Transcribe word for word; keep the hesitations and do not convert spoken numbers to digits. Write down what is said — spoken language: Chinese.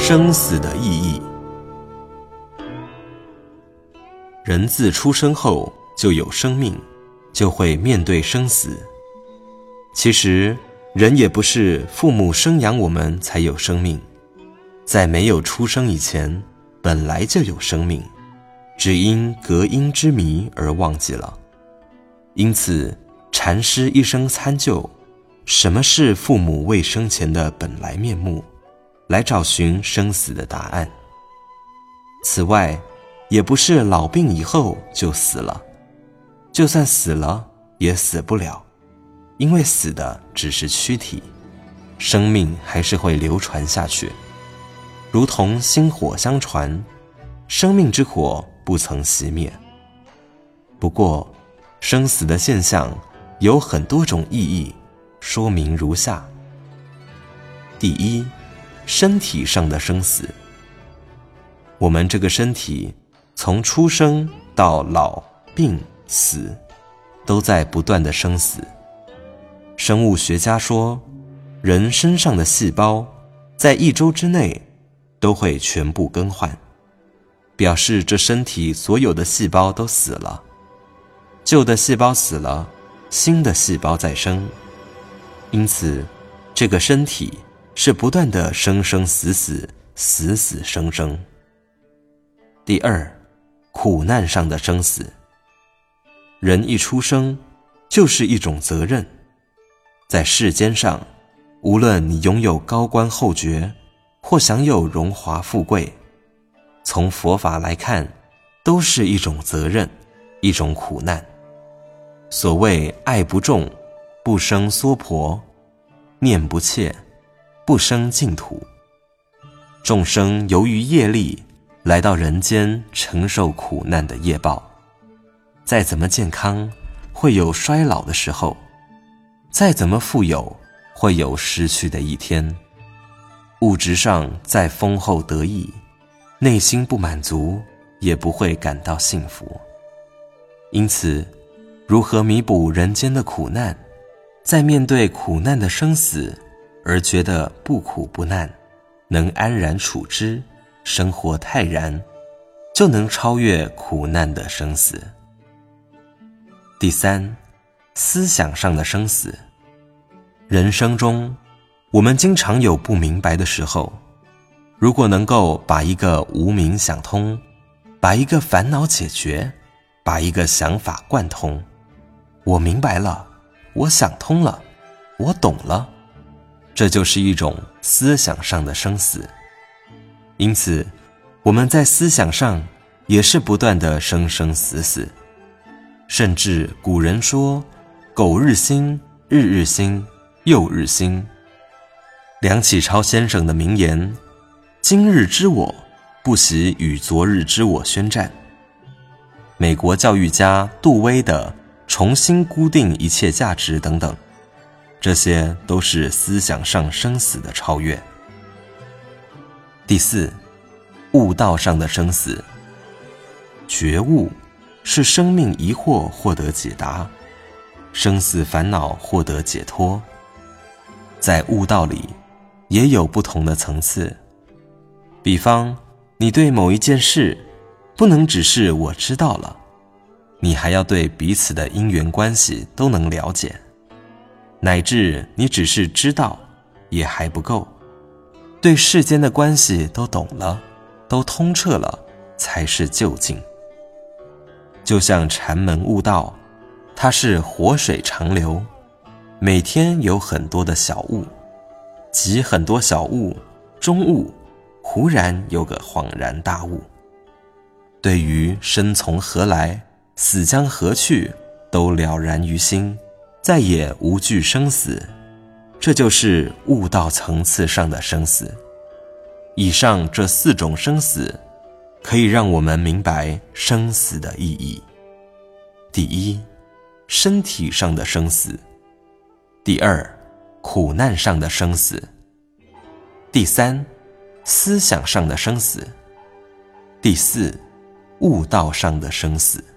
生死的意义。人自出生后就有生命，就会面对生死。其实人也不是父母生养我们才有生命，在没有出生以前本来就有生命，只因隔音之谜而忘记了。因此禅师一生参究什么是父母未生前的本来面目，来找寻生死的答案。此外，也不是老病以后就死了，就算死了也死不了，因为死的只是躯体，生命还是会流传下去，如同薪火相传，生命之火不曾熄灭。不过生死的现象有很多种意义，说明如下。第一，身体上的生死。我们这个身体从出生到老病死，都在不断的生死。生物学家说，人身上的细胞在一周之内都会全部更换，表示这身体所有的细胞都死了，旧的细胞死了，新的细胞再生。因此这个身体是不断的生生死死，死死生生。第二，苦难上的生死。人一出生就是一种责任，在世间上，无论你拥有高官厚爵，或享有荣华富贵，从佛法来看，都是一种责任，一种苦难。所谓爱不重，不生娑婆；念不切，不生净土。众生由于业力来到人间，承受苦难的业报。再怎么健康，会有衰老的时候；再怎么富有，会有失去的一天。物质上再丰厚得意，内心不满足，也不会感到幸福。因此，如何弥补人间的苦难，在面对苦难的生死而觉得不苦不难，能安然处之，生活泰然，就能超越苦难的生死。第三，思想上的生死。人生中，我们经常有不明白的时候，如果能够把一个无明想通，把一个烦恼解决，把一个想法贯通，我明白了，我想通了，我懂了，这就是一种思想上的生死。因此我们在思想上也是不断的生生死死，甚至古人说苟日新，日日新，又日新。梁启超先生的名言，今日之我不惜与昨日之我宣战。美国教育家杜威的重新固定一切价值等等，这些都是思想上生死的超越。第四，悟道上的生死。觉悟是生命疑惑获得解答，生死烦恼获得解脱。在悟道里也有不同的层次，比方你对某一件事不能只是我知道了，你还要对彼此的因缘关系都能了解，乃至你只是知道也还不够，对世间的关系都懂了，都通彻了，才是究竟。就像禅门悟道，它是活水长流，每天有很多的小悟，集很多小悟，中悟，忽然有个恍然大悟。对于生从何来，死将何去，都了然于心，再也无惧生死。这就是悟道层次上的生死。以上这四种生死，可以让我们明白生死的意义。第一，身体上的生死。第二，苦难上的生死。第三，思想上的生死。第四，悟道上的生死。